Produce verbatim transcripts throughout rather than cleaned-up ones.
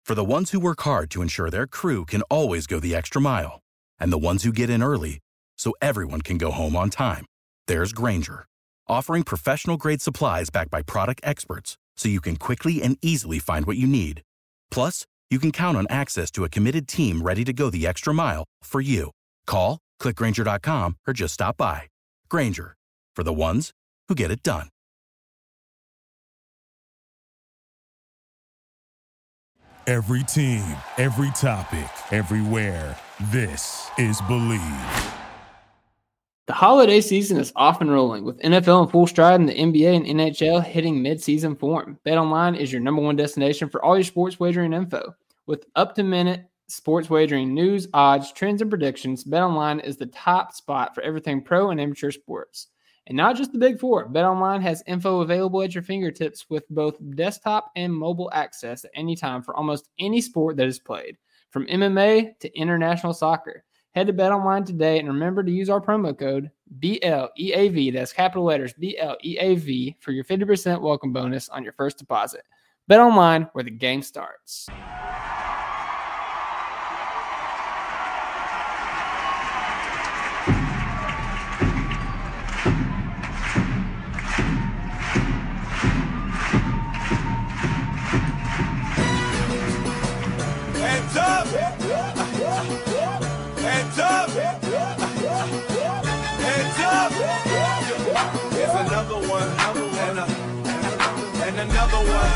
For the ones who work hard to ensure their crew can always go the extra mile, and the ones who get in early so everyone can go home on time, there's Grainger, offering professional-grade supplies backed by product experts so you can quickly and easily find what you need. Plus, you can count on access to a committed team ready to go the extra mile for you. Call, click Grainger dot com, or just stop by. Grainger, for the ones who get it done. Every team, every topic, everywhere. This is Believe. The holiday season is off and rolling, with N F L in full stride and the N B A and N H L hitting mid-season form. BetOnline is your number one destination for all your sports wagering info. With up-to-minute sports wagering news, odds, trends, and predictions, BetOnline is the top spot for everything pro and amateur sports. And not just the Big Four, BetOnline has info available at your fingertips with both desktop and mobile access at any time for almost any sport that is played, from M M A to international soccer. Head to BetOnline today and remember to use our promo code B L E A V, that's capital letters B L E A V, for your fifty percent welcome bonus on your first deposit. BetOnline, where the game starts. Hands up! Hands up! Hands up! Here's another one, and, a, and another one.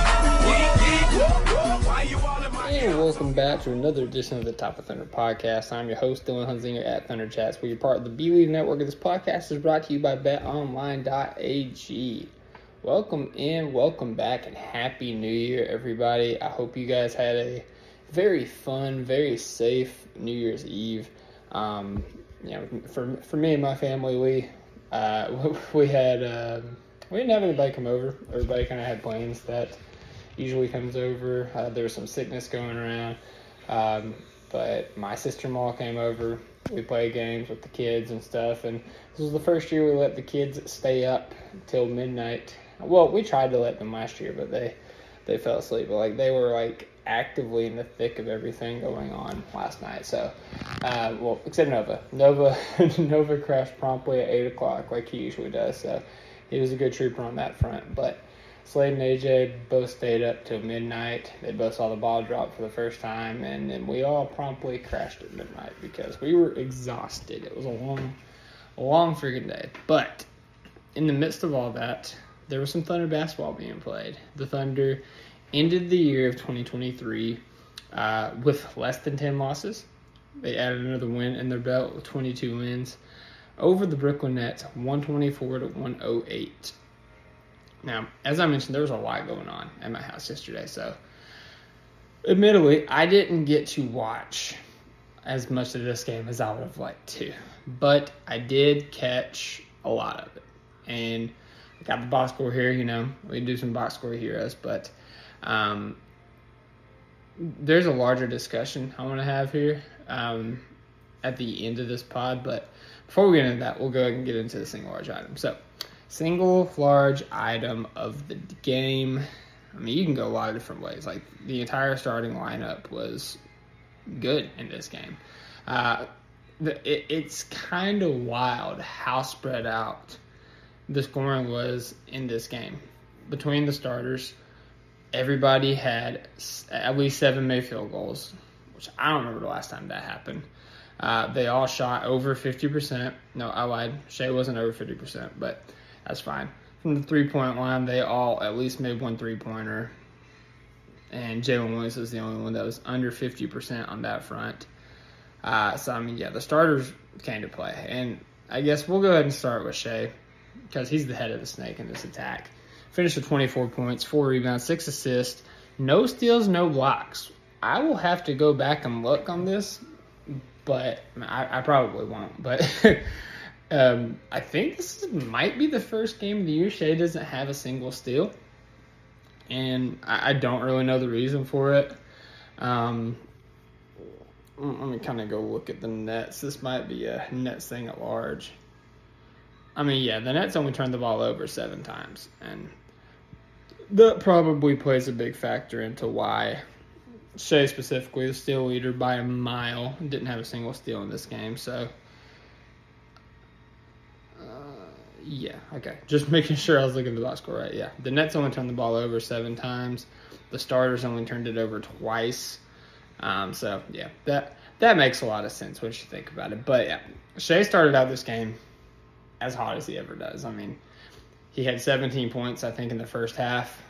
Why you all in my And welcome back to another edition of the Top of Thunder podcast. I'm your host, Dylan Hunzinger at Thunder Chats. We're part of the Believe Network. This podcast is brought to you by bet online dot a g. Welcome in, welcome back, and Happy New Year, everybody. I hope you guys had a very fun, very safe New Year's Eve. Um, you know, for for me and my family, we uh, we had uh, we didn't have anybody come over. Everybody kind of had plans that usually comes over. Uh, there was some sickness going around, um, but my sister-in-law came over. We played games with the kids and stuff, and this was the first year we let the kids stay up till midnight. Well, we tried to let them last year, but they they fell asleep. But like they were like actively in the thick of everything going on last night. So, uh, well, except Nova. Nova Nova crashed promptly at eight o'clock like he usually does. So he was a good trooper on that front. But Slade and A J both stayed up till midnight. They both saw the ball drop for the first time, and then we all promptly crashed at midnight because we were exhausted. It was a long, a long freaking day. But in the midst of all that, there was some Thunder basketball being played. The Thunder ended the year of twenty twenty-three uh, with less than ten losses. They added another win in their belt with twenty-two wins over the Brooklyn Nets, one twenty-four to one oh eight. Now, as I mentioned, there was a lot going on at my house yesterday, so admittedly, I didn't get to watch as much of this game as I would have liked to, but I did catch a lot of it. And I got the box score here, you know, we do some box score heroes, but Um, there's a larger discussion I want to have here um, at the end of this pod, but before we get into that, we'll go ahead and get into the single large item. So, single large item of the game. I mean, you can go a lot of different ways. Like, the entire starting lineup was good in this game. Uh, the, it, it's kind of wild how spread out the scoring was in this game. Between the starters, everybody had at least seven made field goals, which I don't remember the last time that happened. Uh, they all shot over fifty percent. No, I lied. Shea wasn't over fifty percent, but that's fine. From the three-point line, they all at least made one three-pointer. And Jalen Williams was the only one that was under fifty percent on that front. Uh, so, I mean, yeah, the starters came to play. And I guess we'll go ahead and start with Shea because he's the head of the snake in this attack. Finished with twenty-four points, four rebounds, six assists, no steals, no blocks. I will have to go back and look on this, but I, I probably won't. But um, I think this might be the first game of the year Shea doesn't have a single steal, and I, I don't really know the reason for it. Um, let me kind of go look at the Nets. This might be a Nets thing at large. I mean, yeah, the Nets only turned the ball over seven times, and that probably plays a big factor into why Shea specifically, the steal leader by a mile. Didn't have a single steal in this game, so uh, yeah, okay. Just making sure I was looking at the box score right. Yeah, the Nets only turned the ball over seven times. The starters only turned it over twice. Um, so yeah, that that makes a lot of sense once you think about it. But yeah, Shea started out this game as hot as he ever does. I mean, he had seventeen points, I think, in the first half.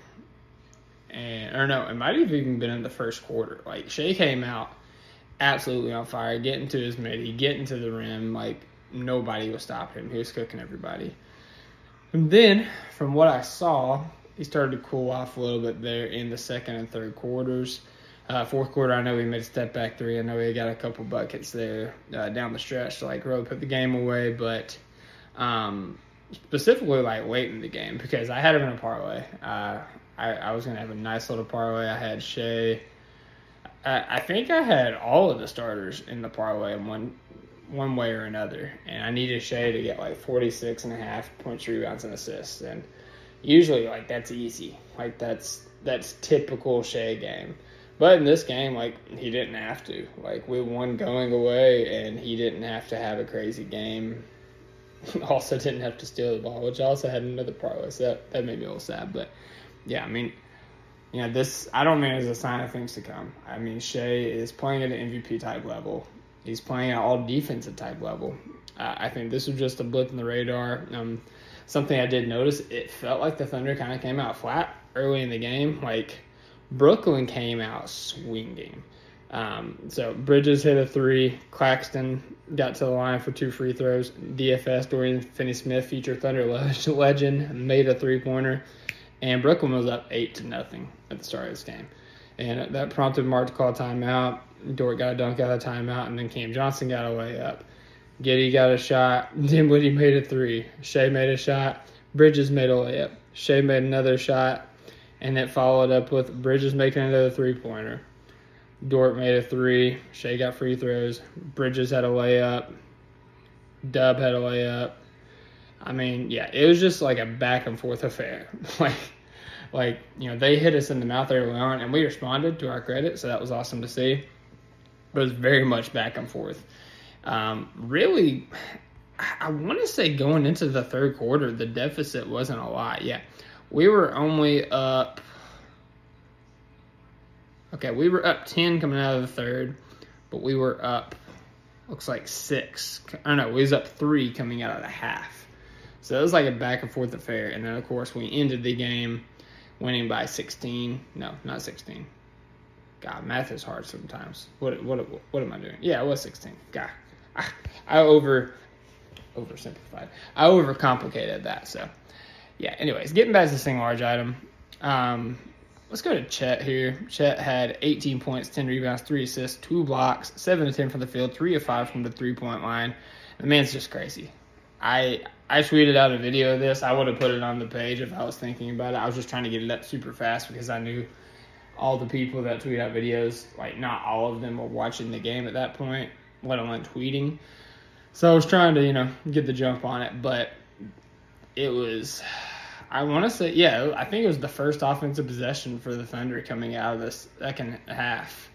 And or no, it might have even been in the first quarter. Like, Shea came out absolutely on fire, getting to his midi, getting to the rim. Like, nobody was stopping him. He was cooking everybody. And then, from what I saw, he started to cool off a little bit there in the second and third quarters. Uh, fourth quarter, I know he made a step back three. I know he got a couple buckets there uh, down the stretch to, like, really put the game away. But um, specifically, like, late in the game, because I had him in a parlay. Uh, I, I was going to have a nice little parlay. I had Shea. I, I think I had all of the starters in the parlay in one one way or another. And I needed Shea to get like forty-six and a half points, rebounds, and assists. And usually, like, that's easy. Like, that's that's typical Shea game. But in this game, like, he didn't have to. Like, we won going away, and he didn't have to have a crazy game. Also didn't have to steal the ball, which I also had another parlay. So that, that made me a little sad. But yeah, I mean, you know, this, I don't mean as a sign of things to come. I mean, Shea is playing at an M V P type level. He's playing at all defensive type level. Uh, I think this was just a blip in the radar. Um, something I did notice, it felt like the Thunder kind of came out flat early in the game. Like, Brooklyn came out swinging. Um, so Bridges hit a three. Claxton got to the line for two free throws. D F S, Dorian Finney-Smith, future Thunder legend, made a three-pointer. And Brooklyn was up eight to nothing at the start of this game. And that prompted Mark to call timeout. Dort got a dunk out of the timeout, and then Cam Johnson got a layup. Giddey got a shot. Dinwiddie made a three. Shea made a shot. Bridges made a layup. Shea made another shot. And it followed up with Bridges making another three-pointer. Dort made a three. Shea got free throws. Bridges had a layup. Dub had a layup. I mean, yeah, it was just like a back-and-forth affair. like, like you know, they hit us in the mouth early on, and we responded, to our credit, so that was awesome to see. But it was very much back and forth. Um, really, I want to say going into the third quarter, the deficit wasn't a lot. Yeah, we were only up. Okay, we were up ten coming out of the third, but we were up, looks like six. I don't know, we was up three coming out of the half. So it was like a back and forth affair. And then, of course, we ended the game winning by sixteen. No, not sixteen. God, math is hard sometimes. What what what am I doing? Yeah, it was sixteen. God, I, I over oversimplified. I overcomplicated that. So, yeah. Anyways, getting back to the single large item. Um, let's go to Chet here. Chet had eighteen points, ten rebounds, three assists, two blocks, seven to ten from the field, three of five from the three-point line. The man's just crazy. I I tweeted out a video of this. I would have put it on the page if I was thinking about it. I was just trying to get it up super fast because I knew all the people that tweet out videos, like, not all of them were watching the game at that point, let alone tweeting. So I was trying to, you know, get the jump on it. But it was, I want to say, yeah, I think it was the first offensive possession for the Thunder coming out of the second half.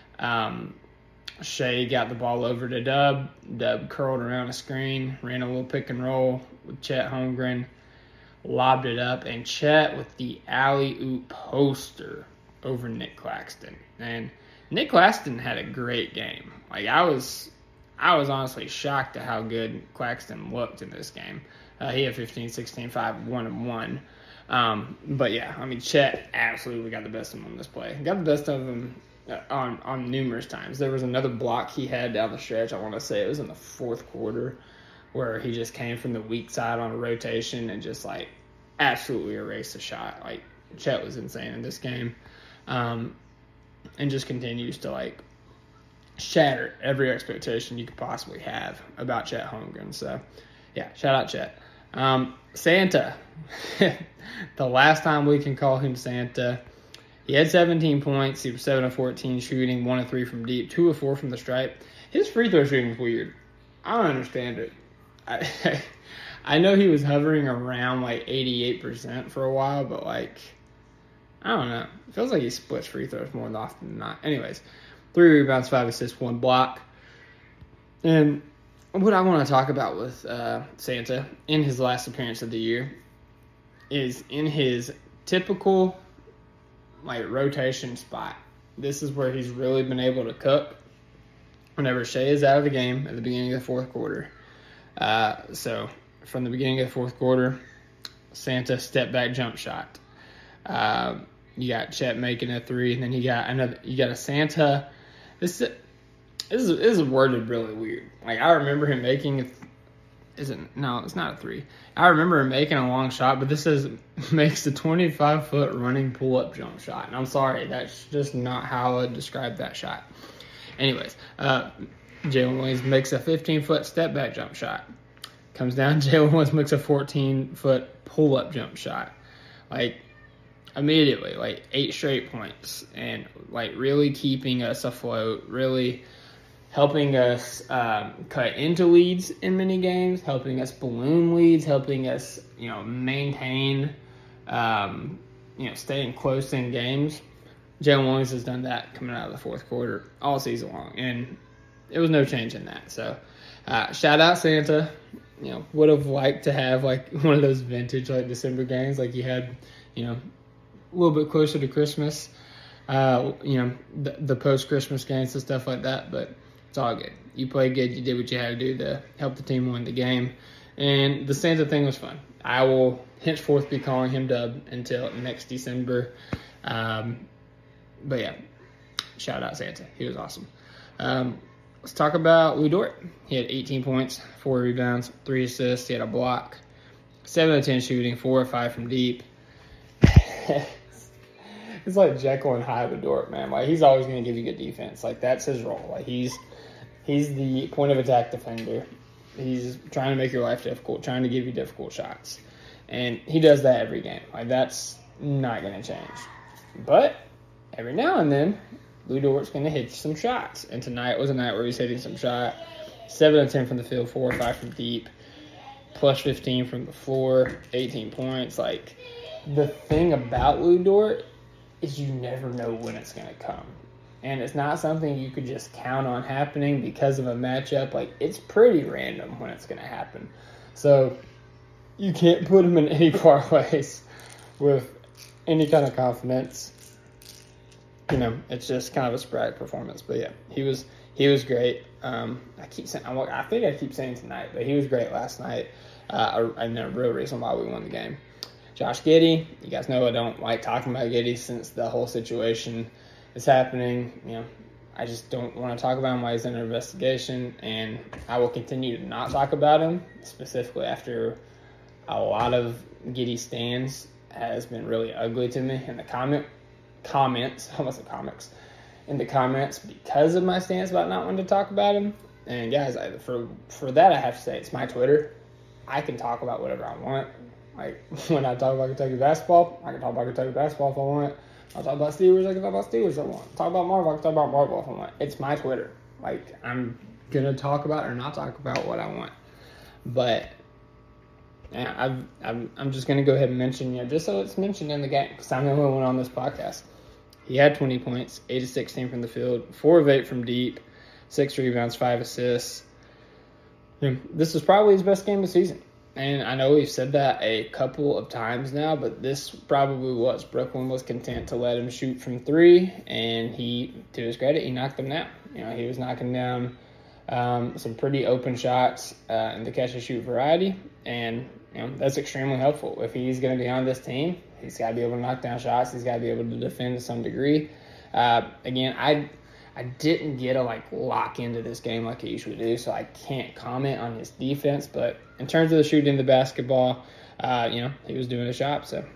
Um Shea got the ball over to Dub. Dub curled around a screen, ran a little pick and roll with Chet Holmgren, lobbed it up, and Chet with the alley-oop poster over Nick Claxton. And Nick Claxton had a great game. Like, I was I was honestly shocked at how good Claxton looked in this game. Uh, he had fifteen, sixteen, five, one, and one. Um, but, yeah, I mean, Chet absolutely got the best of him on this play. Got the best of him on on numerous times. There was another block he had down the stretch. I want to say it was in the fourth quarter where he just came from the weak side on a rotation and just, like, absolutely erased the shot. Like, Chet was insane in this game. Um, and just continues to, like, shatter every expectation you could possibly have about Chet Holmgren. So, yeah, shout out Chet. Um, Santa. The last time we can call him Santa. He had seventeen points. He was seven of fourteen shooting, one of three from deep, two of four from the stripe. His free throw shooting is weird. I don't understand it. I I know he was hovering around like eighty-eight percent for a while, but like I don't know. It feels like he splits free throws more often than not. Anyways, three rebounds, five assists, one block. And what I want to talk about with uh, Santa in his last appearance of the year is in his typical like rotation spot. This is where he's really been able to cook whenever Shea is out of the game at the beginning of the fourth quarter. Uh, so from the beginning of the fourth quarter, Santa step back jump shot. Uh, you got Chet making a three, and then you got another. You got a Santa. This is this is, this is worded really weird. Like I remember him making. A, is it no? It's not a three. I remember him making a long shot, but this says makes a twenty-five foot running pull up jump shot. And I'm sorry, that's just not how I would describe that shot. Anyways, uh, Jalen Williams makes a fifteen foot step back jump shot. Comes down, Jalen Williams makes a fourteen foot pull up jump shot. Like. Immediately, like eight straight points, and like really keeping us afloat, really helping us um, cut into leads in many games, helping us balloon leads, helping us, you know, maintain, um, you know, staying close in games. Jalen Williams has done that coming out of the fourth quarter all season long, and it was no change in that. So, uh, shout out Santa. You know, would have liked to have like one of those vintage like December games, like you had, you know. A little bit closer to Christmas, uh, you know, the, the post-Christmas games and stuff like that, but it's all good. You played good. You did what you had to do to help the team win the game, and the Santa thing was fun. I will henceforth be calling him Dub until next December, um, but yeah, shout out Santa. He was awesome. Um, let's talk about Lu Dort. He had eighteen points, four rebounds, three assists. He had a block, seven of ten shooting, four or five from deep. It's like Jekyll and Hyde with Dort, man. Like he's always going to give you good defense. Like that's his role. Like he's he's the point of attack defender. He's trying to make your life difficult, trying to give you difficult shots, and he does that every game. Like that's not going to change. But every now and then, Lu Dort's going to hit some shots. And tonight was a night where he's hitting some shot. Seven of ten from the field, four or five from deep, plus fifteen from the floor, eighteen points. Like the thing about Lu Dort is you never know when it's going to come. And it's not something you could just count on happening because of a matchup. Like, it's pretty random when it's going to happen. So, you can't put him in any parlays with any kind of confidence. You know, it's just kind of a sporadic performance. But, yeah, he was he was great. Um, I keep saying, I think I keep saying tonight, but he was great last night. Uh, and a real reason why we won the game. Josh Giddey, you guys know I don't like talking about Giddey since the whole situation is happening. You know, I just don't want to talk about him while he's under investigation, and I will continue to not talk about him, specifically after a lot of Giddey stands has been really ugly to me in the comment comments, almost the comics, in the comments because of my stance about not wanting to talk about him. And guys, I, for for that I have to say it's my Twitter. I can talk about whatever I want. Like, when I talk about Kentucky basketball, I can talk about Kentucky basketball if I want. I'll talk about Steelers, I can talk about Steelers if I want. Talk about Marvel, I can talk about Marvel if I want. It's my Twitter. Like, I'm going to talk about or not talk about what I want. But, yeah, I've, I've, I'm just going to go ahead and mention, you know, just so it's mentioned in the game, because I'm the only one on this podcast. He had twenty points, eight of sixteen from the field, four of eight from deep, six rebounds, five assists. You know, this was probably his best game of the season. And I know we've said that a couple of times now, but this probably was. Brooklyn was content to let him shoot from three, and he, to his credit, he knocked them down. You know, he was knocking down um, some pretty open shots uh, in the catch-and-shoot variety, and you know that's extremely helpful. If he's going to be on this team, he's got to be able to knock down shots. He's got to be able to defend to some degree. Uh, again, I I didn't get to like lock into this game like I usually do, so I can't comment on his defense. But in terms of the shooting the basketball, uh, you know, he was doing the job. So,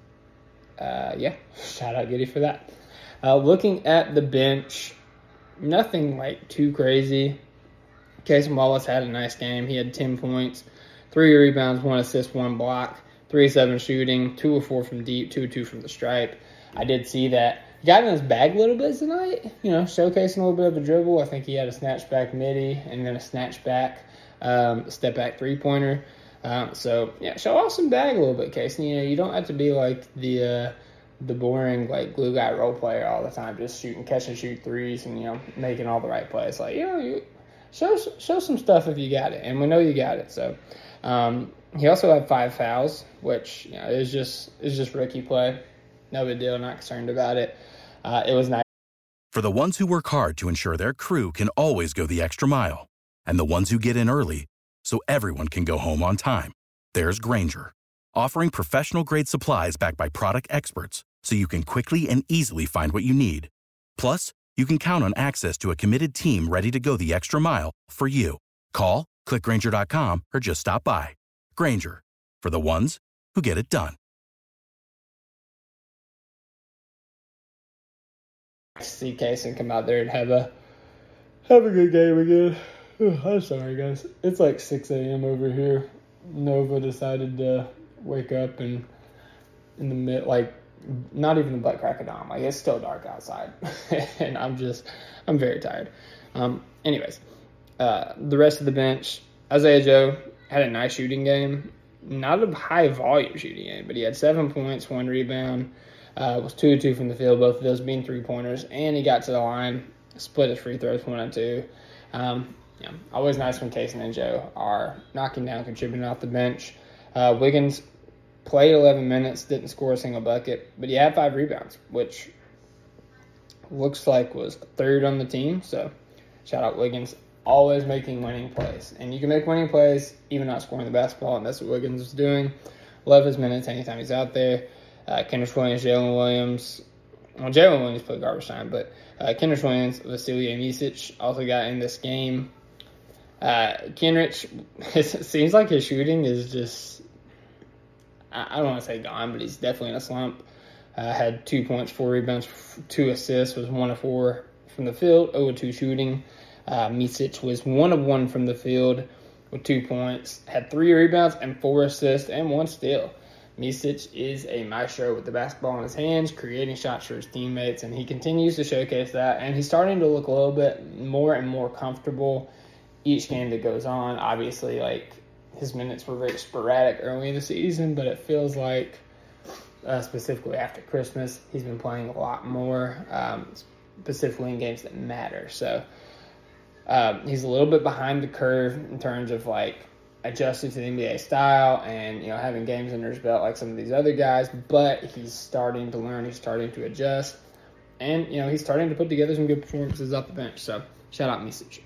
uh, yeah, shout out Giddey for that. Uh, looking at the bench, nothing like too crazy. Cason Wallace had a nice game. He had ten points, three rebounds, one assist, one block, three of seven shooting, two of four from deep, two of two from the stripe. I did see that. Got in his bag a little bit tonight, you know, showcasing a little bit of a dribble. I think he had a snatch back midi and then a snatch back, um, step back three pointer. Um, so yeah, show off some bag a little bit, Casey. You know, you don't have to be like the uh, the boring, like, glue guy role player all the time, just shooting, catch and shoot threes and, you know, making all the right plays. Like, you know, you show, show some stuff if you got it, and we know you got it. So, um, he also had five fouls, which, you know, is just is just rookie play. No big deal, not concerned about it. Uh, it was nice. For the ones who work hard to ensure their crew can always go the extra mile, and the ones who get in early so everyone can go home on time, there's Grainger, offering professional-grade supplies backed by product experts so you can quickly and easily find what you need. Plus, you can count on access to a committed team ready to go the extra mile for you. Call, click Grainger dot com, or just stop by. Grainger, for the ones who get it done. See Kaysen come out there and have a have a good game again. I'm sorry, guys. It's like six a.m. over here. Nova decided to wake up and in the mid, like, not even the butt crack of dawn. Like, it's still dark outside, and I'm just, I'm very tired. Um, anyways, uh, the rest of the bench, Isaiah Joe had a nice shooting game. Not a high volume shooting game, but he had seven points, one rebound. Uh, was two and two from the field, both of those being three pointers, and he got to the line, split his free throws one and two. Um, yeah, always nice when Kaysen and Joe are knocking down, contributing off the bench. Uh, Wiggins played eleven minutes, didn't score a single bucket, but he had five rebounds, which looks like was third on the team. So shout out Wiggins, always making winning plays, and you can make winning plays even not scoring the basketball, and that's what Wiggins was doing. Love his minutes anytime he's out there. Uh, Kenrich Williams, Jalen Williams. Well, Jalen Williams played garbage time, but uh, Kenrich Williams, Vasilije Micic also got in this game. Uh, Kenrich, it seems like his shooting is just, I, I don't want to say gone, but he's definitely in a slump. Uh, had two points, four rebounds, two assists, was one of four from the field, zero of two shooting. Uh, Micic was one of one from the field with two points, had three rebounds and four assists and one steal. Micic is a maestro with the basketball in his hands, creating shots for his teammates, and he continues to showcase that. And he's starting to look a little bit more and more comfortable each game that goes on. Obviously, like, his minutes were very sporadic early in the season, but it feels like uh, specifically after Christmas, he's been playing a lot more, um, specifically in games that matter. So um, he's a little bit behind the curve in terms of, like, adjusting to the N B A style and, you know, having games under his belt like some of these other guys, but he's starting to learn, he's starting to adjust, and, you know, he's starting to put together some good performances off the bench. So shout out Micic.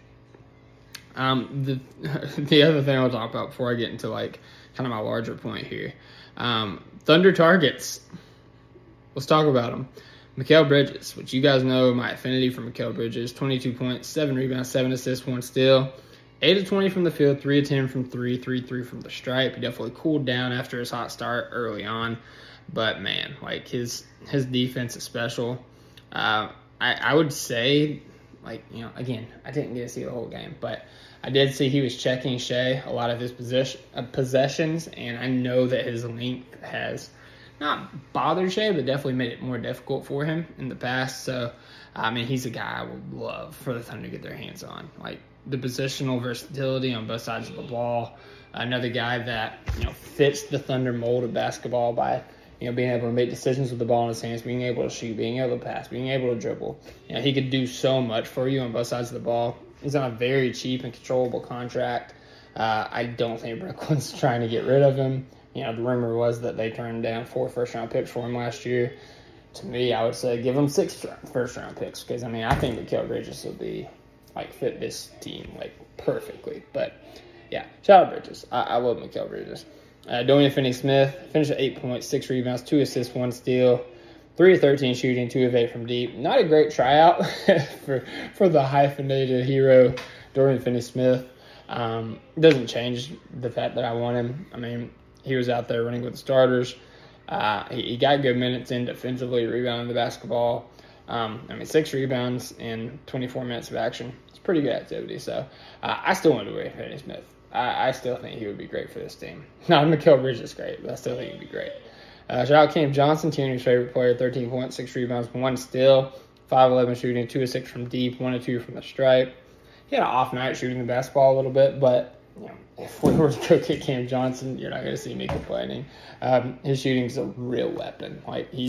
Um, the the other thing I'll talk about before I get into, like, kind of my larger point here, um, Thunder targets. Let's talk about them. Mikal Bridges, which you guys know my affinity for Mikal Bridges, twenty-two points, seven rebounds, seven assists, one steal. eight of twenty from the field, three of ten from three, three of three from the stripe. He definitely cooled down after his hot start early on. But, man, like, his his defense is special. Uh, I, I would say, like, you know, again, I didn't get to see the whole game, but I did see he was checking Shea a lot of his possession, uh, possessions, and I know that his length has not bothered Shea, but definitely made it more difficult for him in the past. So, I mean, he's a guy I would love for the Thunder to get their hands on. Like, the positional versatility on both sides of the ball. Another guy that, you know, fits the Thunder mold of basketball by, you know, being able to make decisions with the ball in his hands, being able to shoot, being able to pass, being able to dribble. You know, he could do so much for you on both sides of the ball. He's on a very cheap and controllable contract. Uh, I don't think Brooklyn's trying to get rid of him. You know, the rumor was that they turned down four first-round picks for him last year. To me, I would say give him six first-round picks because, I mean, I think Mikal Bridges will be, like, fit this team, like, perfectly. But, yeah, shout out Bridges. I, I love Mikal Bridges. Uh, Dorian Finney-Smith finished at eight points, six rebounds, two assists, one steal, three of thirteen shooting, two of eight from deep. Not a great tryout for for the hyphenated hero, Dorian Finney-Smith. Um, doesn't change the fact that I want him. I mean, he was out there running with the starters. Uh, he, he got good minutes in defensively, rebounding the basketball. Um, I mean, six rebounds in twenty-four minutes of action. It's pretty good activity. So uh, I still want to Dorian Finney-Smith. I, I still think he would be great for this team. Not Mikal Bridges is great, but I still think he'd be great. Uh, shout out Cam Johnson, Tierney's favorite player, thirteen points, six rebounds, one steal, five eleven shooting, two of six from deep, one of two from the stripe. He had an off night shooting the basketball a little bit, but you know, if we were to go get Cam Johnson, you're not going to see me complaining. Um, his shooting's a real weapon. Like he's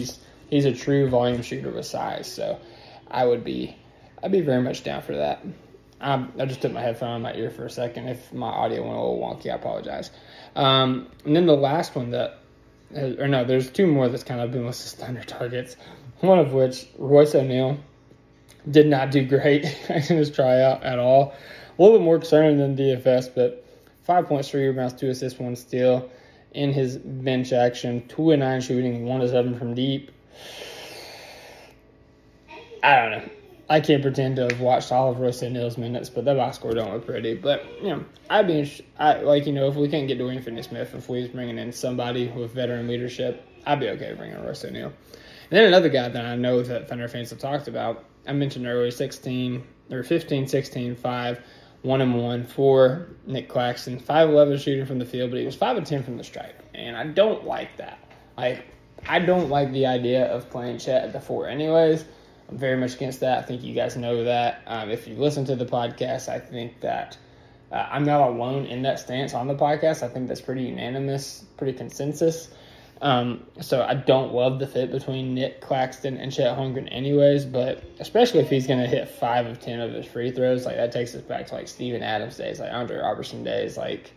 he's a true volume shooter with size. So I would be, I'd be very much down for that. I, I just took my headphone in my ear for a second. If my audio went a little wonky, I apologize. Um, and then the last one that, or no, there's two more that's kind of been listed as Thunder targets. One of which, Royce O'Neal, did not do great in his tryout at all. A little bit more concerning than D F S, but five points, three rebounds, two assists, one steal in his bench action. Two and nine shooting, one to seven from deep. I don't know. I can't pretend to have watched all of Royce O'Neal's minutes, but that box score don't look pretty. But, you know, I'd be interested. I, like, you know, if we can't get Dorian Finney-Smith, if we was bringing in somebody with veteran leadership, I'd be okay bringing in Royce O'Neal. And then another guy that I know that Thunder fans have talked about, I mentioned earlier, sixteen, or fifteen, sixteen, five, one and one for Nick Claxton, five eleven shooting from the field, but he was five and ten from the stripe. And I don't like that. Like, I don't like the idea of playing Chet at the four anyways. I'm very much against that. I think you guys know that. Um, if you listen to the podcast, I think that uh, I'm not alone in that stance on the podcast. I think that's pretty unanimous, pretty consensus. Um, so I don't love the fit between Nick Claxton and Chet Holmgren anyways, but especially if he's going to hit five of ten of his free throws, like that takes us back to like Steven Adams days, like Andre Robertson days, like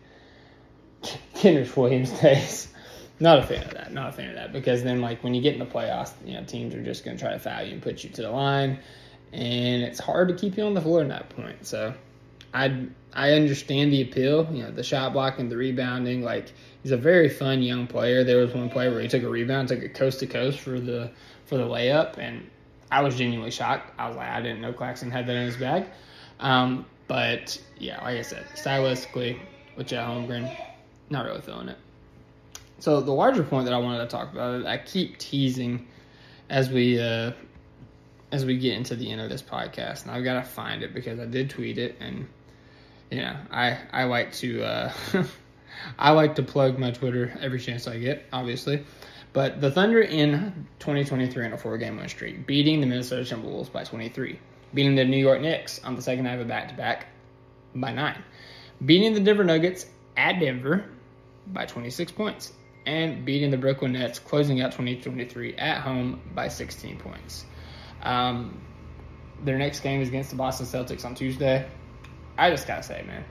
Kenrich Williams days. Not a fan of that. Not a fan of that because then, like, when you get in the playoffs, you know, teams are just going to try to foul you and put you to the line, and it's hard to keep you on the floor at that point. So, I I understand the appeal. You know, the shot blocking, the rebounding. Like, he's a very fun young player. There was one play where he took a rebound, took it coast to coast for the for the layup, and I was genuinely shocked. I was like, I didn't know Claxton had that in his bag. Um, but yeah, like I said, stylistically with Chet Holmgren, not really feeling it. So the larger point that I wanted to talk about, I keep teasing as we uh, as we get into the end of this podcast, and I've got to find it because I did tweet it, and you know, I I like to uh, I like to plug my Twitter every chance I get, obviously. But the Thunder in twenty twenty-three on a four-game win streak, beating the Minnesota Timberwolves by twenty-three, beating the New York Knicks on the second night of a back-to-back by nine, beating the Denver Nuggets at Denver by twenty-six points. And beating the Brooklyn Nets, closing out twenty twenty-three at home by sixteen points. Um, their next game is against the Boston Celtics on Tuesday. I just gotta say, man,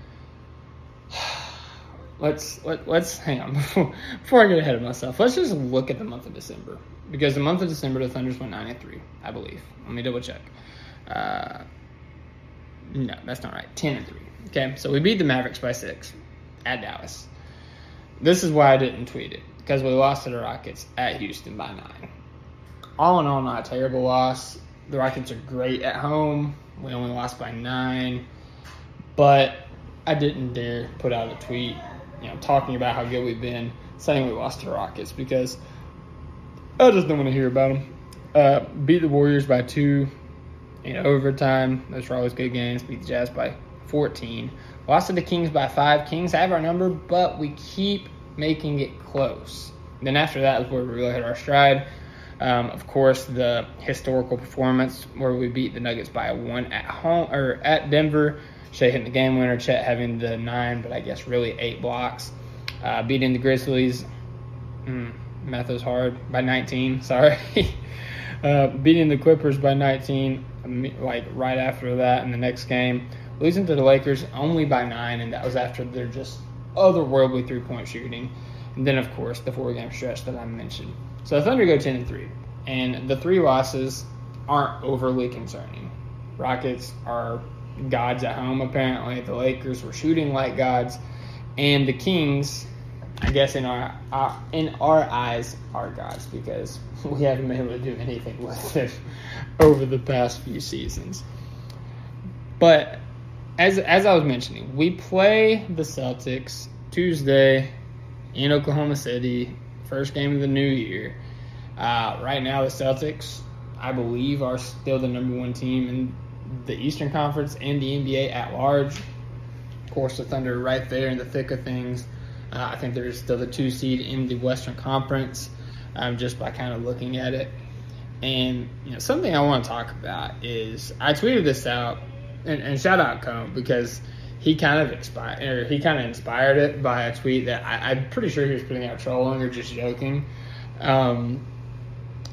let's let, let's hang on before, before I get ahead of myself. Let's just look at the month of December because the month of December the Thunders went nine and three, I believe. Let me double check. Uh, no, that's not right. Ten and three. Okay, so we beat the Mavericks by six at Dallas. This is why I didn't tweet it, because we lost to the Rockets at Houston by nine. All in all, not a terrible loss. The Rockets are great at home. We only lost by nine. But I didn't dare put out a tweet, you know, talking about how good we've been, saying we lost to the Rockets, because I just don't want to hear about them. Uh, beat the Warriors by two in overtime. Those were always good games. Beat the Jazz by fourteen. Lost to the Kings by five. Kings have our number, but we keep making it close. Then after that is where we really hit our stride. Um, of course, the historical performance where we beat the Nuggets by one at home or at Denver. Shea hitting the game winner, Chet having the nine, but I guess really eight blocks. Uh, beating the Grizzlies, mm, math is hard, by nineteen. Sorry. uh, beating the Clippers by nineteen, like right after that in the next game. Losing to the Lakers only by nine, and that was after their just otherworldly three-point shooting. And then, of course, the four-game stretch that I mentioned. So the Thunder go ten and three, and the three losses aren't overly concerning. Rockets are gods at home, apparently. The Lakers were shooting like gods, and the Kings, I guess in our, our in our eyes, are gods because we haven't been able to do anything with them over the past few seasons. But As as I was mentioning, we play the Celtics Tuesday in Oklahoma City, first game of the new year. Uh, right now, the Celtics, I believe, are still the number one team in the Eastern Conference and the N B A at large. Of course, the Thunder are right there in the thick of things. Uh, I think they're still the two seed in the Western Conference, um, just by kind of looking at it. And you know, something I want to talk about is I tweeted this out. And, and shout out Cone because he kind of expired, or he kind of inspired it by a tweet that I, I'm pretty sure he was putting out trolling or just joking. Um,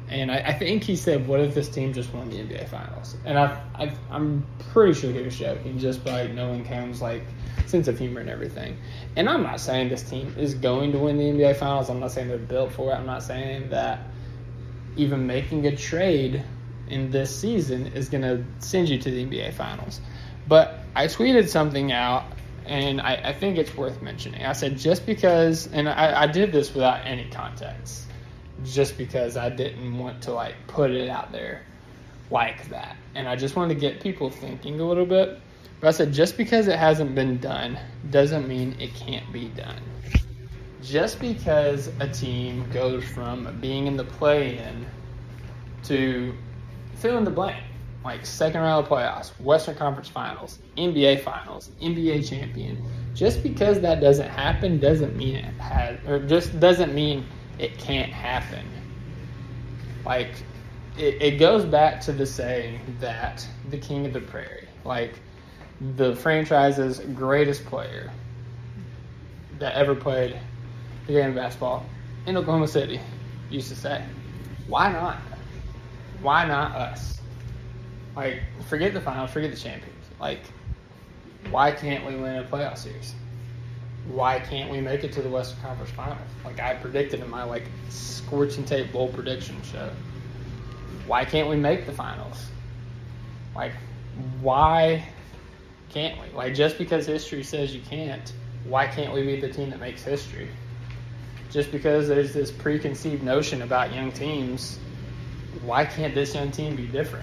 And I, I think he said, what if this team just won the N B A Finals? And I, I, I'm pretty sure he was joking, just by knowing Cam's, like, sense of humor and everything. And I'm not saying this team is going to win the N B A Finals. I'm not saying they're built for it. I'm not saying that even making a trade in this season is going to send you to the N B A Finals. But I tweeted something out, and I, I think it's worth mentioning. I said, just because, and I, I did this without any context, just because I didn't want to, like, put it out there like that. And I just wanted to get people thinking a little bit. But I said, just because it hasn't been done doesn't mean it can't be done. Just because a team goes from being in the play-in to fill in the blank, like second round of playoffs, Western Conference Finals, N B A Finals, N B A champion, just because that doesn't happen doesn't mean it has, or just doesn't mean it can't happen. Like, it, it goes back to the saying that the king of the prairie, like the franchise's greatest player that ever played the game of basketball in Oklahoma City, used to say, why not? Why not us? Like, forget the finals, forget the champions. Like, why can't we win a playoff series? Why can't we make it to the Western Conference Finals? Like I predicted in my, like, scorching tape bowl prediction show. Why can't we make the finals? Like, why can't we? Like, just because history says you can't, why can't we be the team that makes history? Just because there's this preconceived notion about young teams, why can't this young team be different?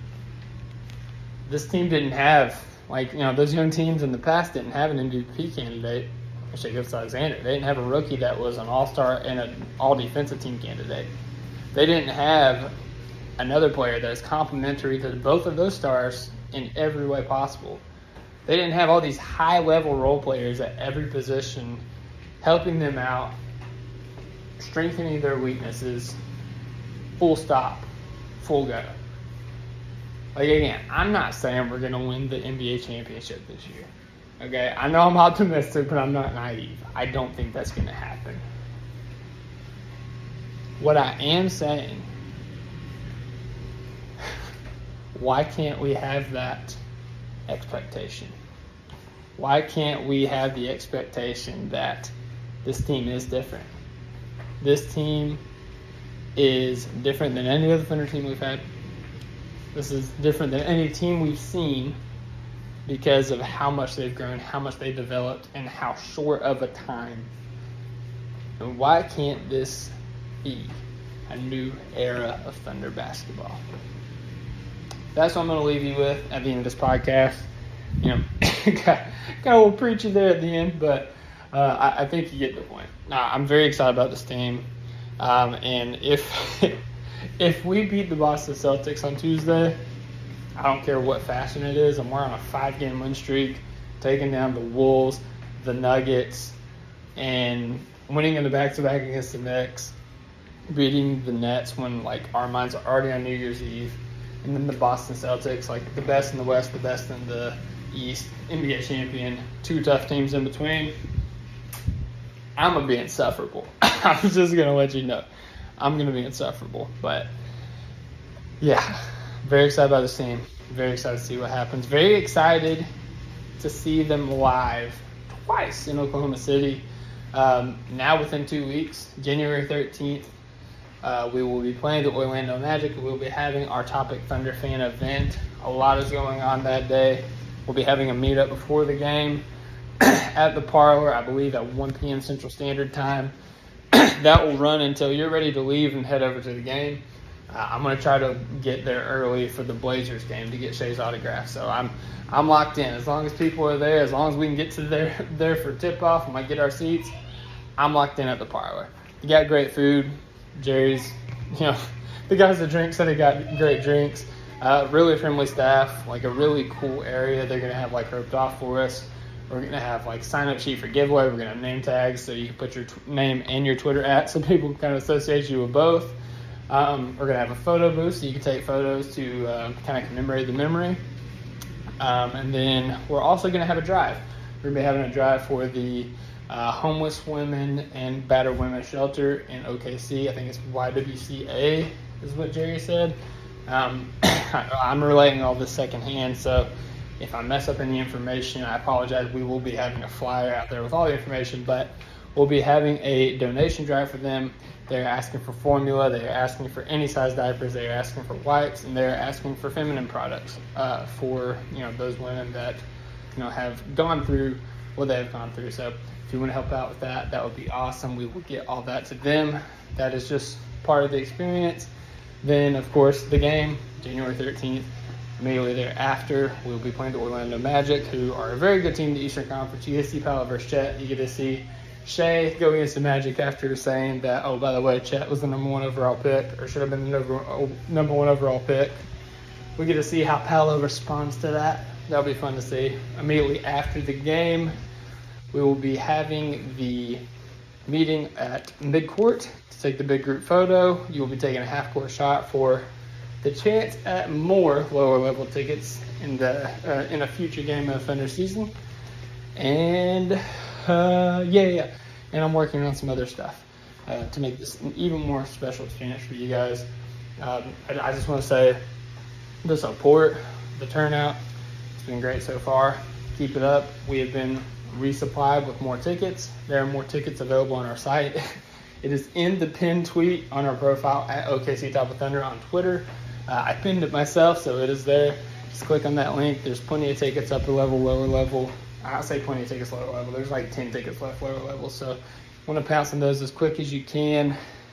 This team didn't have, like, you know, those young teams in the past didn't have an M V P candidate, Shai Gilgeous-Alexander. They didn't have a rookie that was an all-star and an all-defensive team candidate. They didn't have another player that is complementary to both of those stars in every way possible. They didn't have all these high-level role players at every position helping them out, strengthening their weaknesses, full stop, full go. Like, again, I'm not saying we're going to win the N B A championship this year. Okay? I know I'm optimistic, but I'm not naive. I don't think that's going to happen. What I am saying, why can't we have that expectation? Why can't we have the expectation that this team is different? This team is different than any other Thunder team we've had. This is different than any team we've seen because of how much they've grown, how much they've developed, and how short of a time. And why can't this be a new era of Thunder basketball? That's what I'm going to leave you with at the end of this podcast. You know, got, got a little preachy there at the end, but uh, I, I think you get the point. Nah, I'm very excited about this team. Um, and if if we beat the Boston Celtics on Tuesday, I don't care what fashion it is. I'm on a five-game win streak, taking down the Wolves, the Nuggets, and winning in the back-to-back against the Knicks, beating the Nets when, like, our minds are already on New Year's Eve, and then the Boston Celtics, like, the best in the West, the best in the East, N B A champion, two tough teams in between. I'm going to be insufferable. I'm just going to let you know. I'm going to be insufferable. But, yeah, very excited about this team. Very excited to see what happens. Very excited to see them live twice in Oklahoma City. Um, now within two weeks, January thirteenth, uh, we will be playing the Orlando Magic. We'll be having our Topic Thunder fan event. A lot is going on that day. We'll be having a meetup before the game at the Parlor, I believe at one p.m. Central Standard Time. That will run until you're ready to leave and head over to the game. Uh, I'm going to try to get there early for the Blazers game to get Shai's autograph. So I'm I'm locked in. As long as people are there, as long as we can get to there, there for tip-off and might get our seats, I'm locked in at the Parlor. You got great food. Jerry's, you know, the guys that drink said they got great drinks. Uh, really friendly staff, like a really cool area. They're going to have, like, roped off for us. We're going to have, like, sign-up sheet for giveaway. We're going to have name tags so you can put your t- name and your Twitter at so people can kind of associate you with both. Um, we're going to have a photo booth so you can take photos to uh, kind of commemorate the memory. Um, and then we're also going to have a drive. We're going to be having a drive for the uh, homeless women and battered women shelter in O K C. I think it's Y W C A is what Jerry said. Um, I'm relaying all this secondhand, so if I mess up any information, I apologize. We will be having a flyer out there with all the information, but we'll be having a donation drive for them. They're asking for formula, they're asking for any size diapers, they're asking for wipes, and they're asking for feminine products uh, for, you know, those women that, you know, have gone through what they've gone through. So if you want to help out with that, that would be awesome. We will get all that to them. That is just part of the experience. Then, of course, the game, January thirteenth. Immediately thereafter, we'll be playing the Orlando Magic, who are a very good team in the Eastern Conference. You get to see Powell versus Chet. You get to see Shea go against the Magic after saying that, oh, by the way, Chet was the number one overall pick, or should have been the number, oh, number one overall pick. We get to see how Paolo responds to that. That'll be fun to see. Immediately after the game, we will be having the meeting at midcourt to take the big group photo. You will be taking a half-court shot for the chance at more lower-level tickets in the uh, in a future game of Thunder season. And uh, yeah, yeah, and I'm working on some other stuff uh, to make this an even more special experience for you guys. Um, I, I just want to say the support, the turnout, it's been great so far. Keep it up. We have been resupplied with more tickets. There are more tickets available on our site. It is in the pinned tweet on our profile at O K C Top of Thunder on Twitter. Uh, I pinned it myself, so it is there. Just click on that link. There's plenty of tickets upper level, lower level. I'll say plenty of tickets lower level. There's like ten tickets left lower level. So want to pounce on those as quick as you can.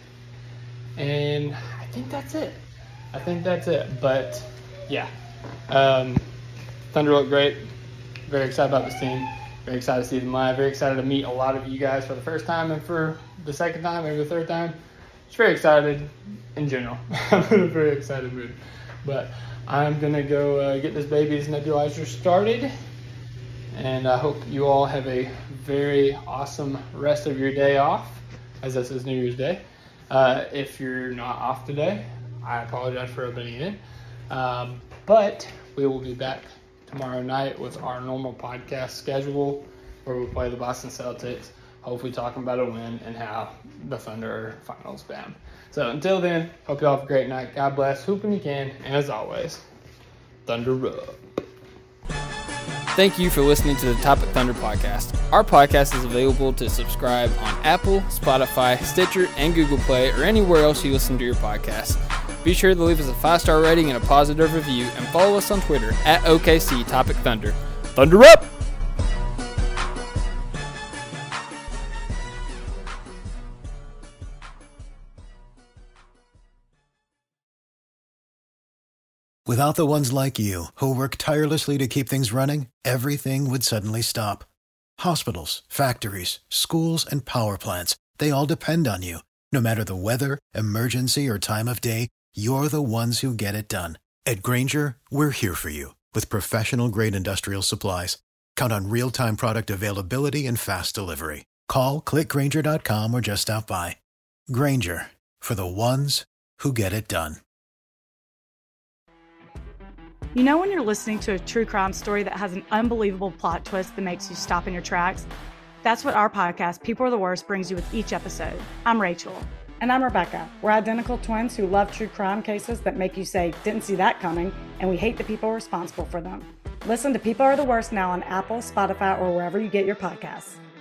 And I think that's it. I think that's it. But yeah, um, Thunder look great. Very excited about this team. Very excited to see them live. Very excited to meet a lot of you guys for the first time and for the second time, maybe the third time. Just very excited in general. I'm in a very excited mood. But I'm going to go uh, get this baby's nebulizer started. And I hope you all have a very awesome rest of your day off, as this is New Year's Day. Uh, if you're not off today, I apologize for opening it. Um, but we will be back tomorrow night with our normal podcast schedule where we play the Boston Celtics, hopefully talking about a win and how the Thunder are finals bound. So until then, hope you all have a great night. God bless. Hoop when you can. And as always, Thunder up. Thank you for listening to the Topic Thunder podcast. Our podcast is available to subscribe on Apple, Spotify, Stitcher, and Google Play, or anywhere else you listen to your podcast. Be sure to leave us a five-star rating and a positive review, and follow us on Twitter at O K C Topic Thunder. Thunder up! Without the ones like you, who work tirelessly to keep things running, everything would suddenly stop. Hospitals, factories, schools, and power plants, they all depend on you. No matter the weather, emergency, or time of day, you're the ones who get it done. At Grainger, we're here for you with professional-grade industrial supplies. Count on real-time product availability and fast delivery. Call, click Grainger dot com, or just stop by. Grainger, for the ones who get it done. You know when you're listening to a true crime story that has an unbelievable plot twist that makes you stop in your tracks? That's what our podcast, People Are the Worst, brings you with each episode. I'm Rachel. And I'm Rebecca. We're identical twins who love true crime cases that make you say, didn't see that coming, and we hate the people responsible for them. Listen to People Are the Worst now on Apple, Spotify, or wherever you get your podcasts.